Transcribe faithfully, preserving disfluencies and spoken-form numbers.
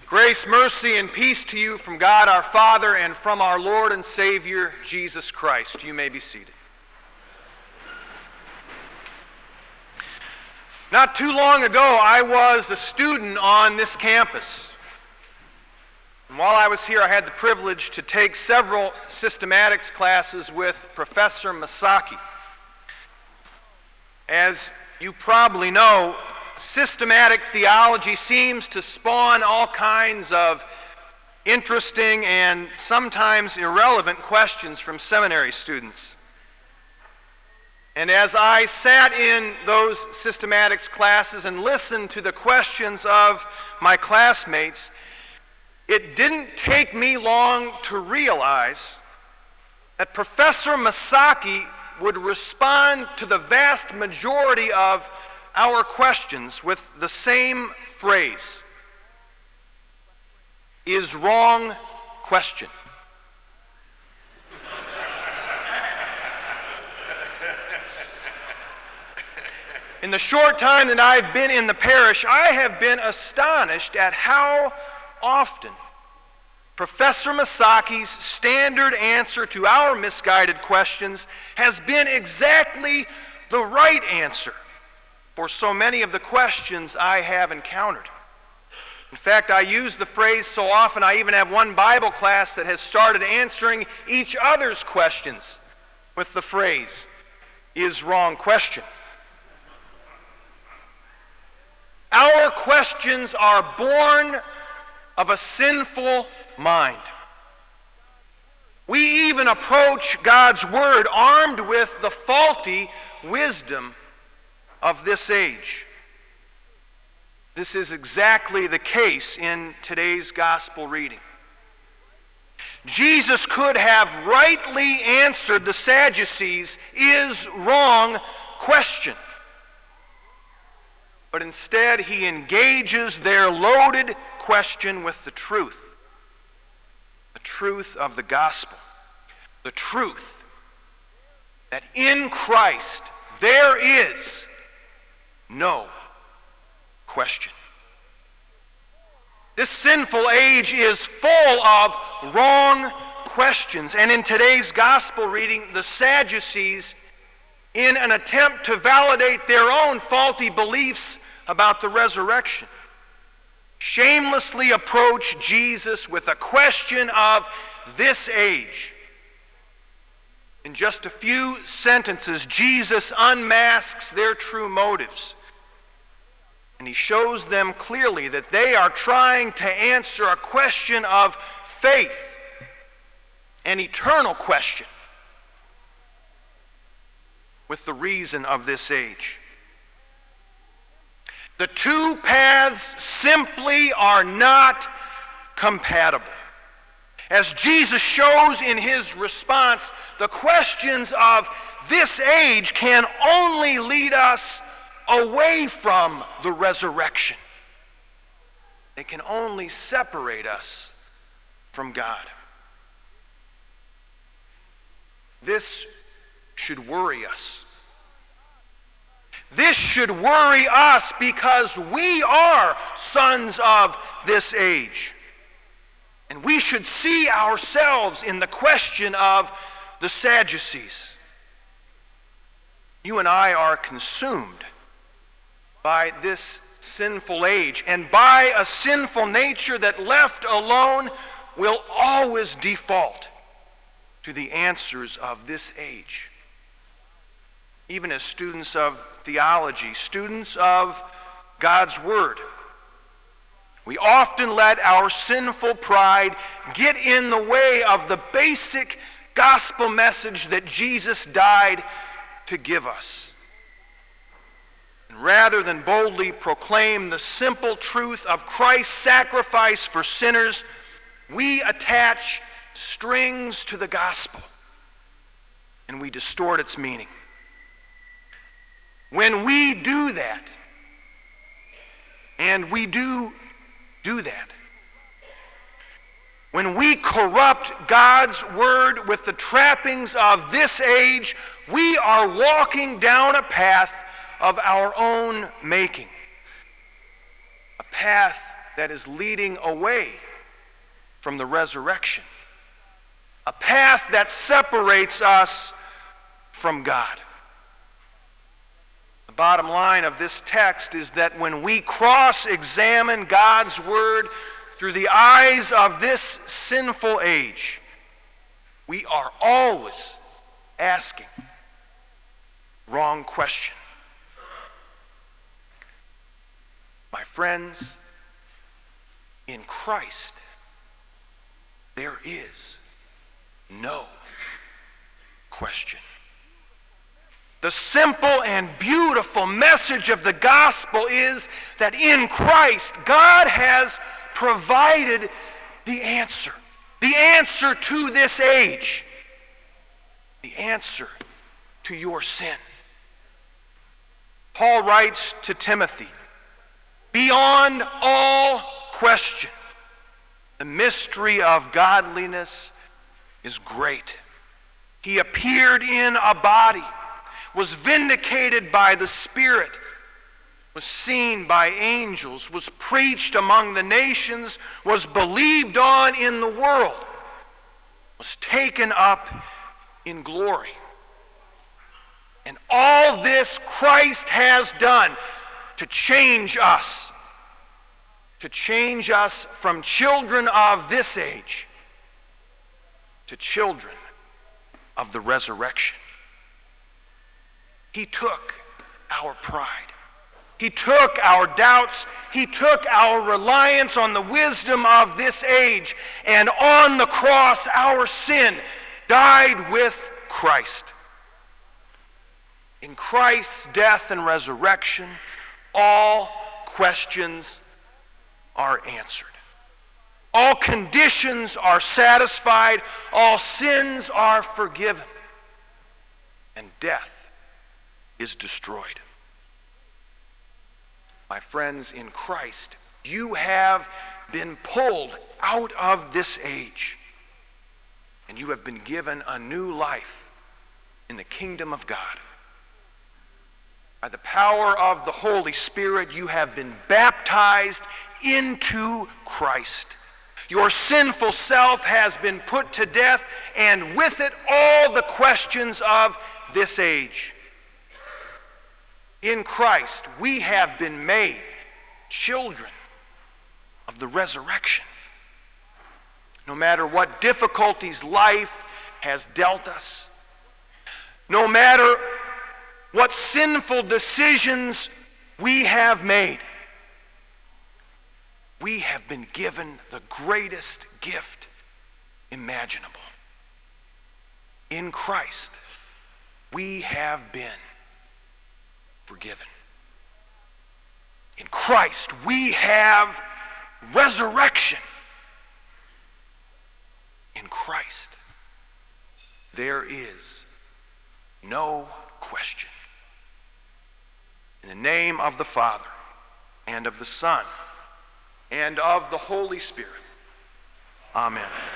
Grace, mercy, and peace to you from God our Father and from our Lord and Savior, Jesus Christ. You may be seated. Not too long ago, I was a student on this campus. And while I was here, I had the privilege to take several systematics classes with Professor Masaki. As you probably know, systematic theology seems to spawn all kinds of interesting and sometimes irrelevant questions from seminary students. And as I sat in those systematics classes and listened to the questions of my classmates, it didn't take me long to realize that Professor Masaki would respond to the vast majority of our questions with the same phrase: is wrong question. In the short time that I've been in the parish, I have been astonished at how often Professor Masaki's standard answer to our misguided questions has been exactly the right answer for so many of the questions I have encountered. In fact, I use the phrase so often, I even have one Bible class that has started answering each other's questions with the phrase, is wrong question. Our questions are born of a sinful mind. We even approach God's Word armed with the faulty wisdom of this age. This is exactly the case in today's gospel reading. Jesus could have rightly answered the Sadducees' is wrong question. But instead, he engages their loaded question with the truth. The truth of the gospel. The truth that in Christ there is no question. This sinful age is full of wrong questions. And in today's gospel reading, the Sadducees, in an attempt to validate their own faulty beliefs about the resurrection, shamelessly approach Jesus with a question of this age. In just a few sentences, Jesus unmasks their true motives. And he shows them clearly that they are trying to answer a question of faith, an eternal question, with the reason of this age. The two paths simply are not compatible. As Jesus shows in his response, the questions of this age can only lead us away from the resurrection. They can only separate us from God. This should worry us. This should worry us because we are sons of this age. And we should see ourselves in the question of the Sadducees. You and I are consumed by this sinful age and by a sinful nature that, left alone, will always default to the answers of this age. Even as students of theology, students of God's Word, we often let our sinful pride get in the way of the basic gospel message that Jesus died to give us. And rather than boldly proclaim the simple truth of Christ's sacrifice for sinners, we attach strings to the gospel and we distort its meaning. When we do that, and we do do that, when we corrupt God's Word with the trappings of this age, we are walking down a path of our own making. A path that is leading away from the resurrection. A path that separates us from God. The bottom line of this text is that when we cross-examine God's Word through the eyes of this sinful age, we are always asking wrong question. My friends, in Christ, there is no question. The simple and beautiful message of the gospel is that in Christ, God has provided the answer. The answer to this age. The answer to your sin. Paul writes to Timothy, beyond all question, the mystery of godliness is great. He appeared in a body, was vindicated by the Spirit, was seen by angels, was preached among the nations, was believed on in the world, was taken up in glory. And all this Christ has done to change us, to change us from children of this age to children of the resurrection. He took our pride. He took our doubts. He took our reliance on the wisdom of this age. And on the cross, our sin died with Christ. In Christ's death and resurrection, all questions are answered. All conditions are satisfied. All sins are forgiven. And death is destroyed. My friends, in Christ, you have been pulled out of this age, and you have been given a new life in the kingdom of God. By the power of the Holy Spirit, you have been baptized into Christ. Your sinful self has been put to death, and with it all the questions of this age. In Christ, we have been made children of the resurrection. No matter what difficulties life has dealt us, no matter what sinful decisions we have made, we have been given the greatest gift imaginable. In Christ, we have been forgiven. In Christ, we have resurrection. In Christ, there is no question. In the name of the Father, and of the Son, and of the Holy Spirit. Amen.